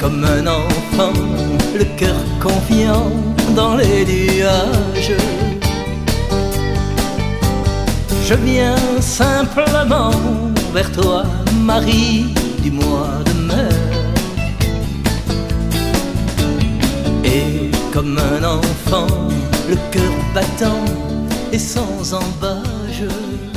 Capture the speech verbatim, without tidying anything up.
comme un enfant, le cœur confiant dans les nuages. Je viens simplement vers toi, Marie du mois de mai. Et comme un enfant, le cœur battant et sans embâge,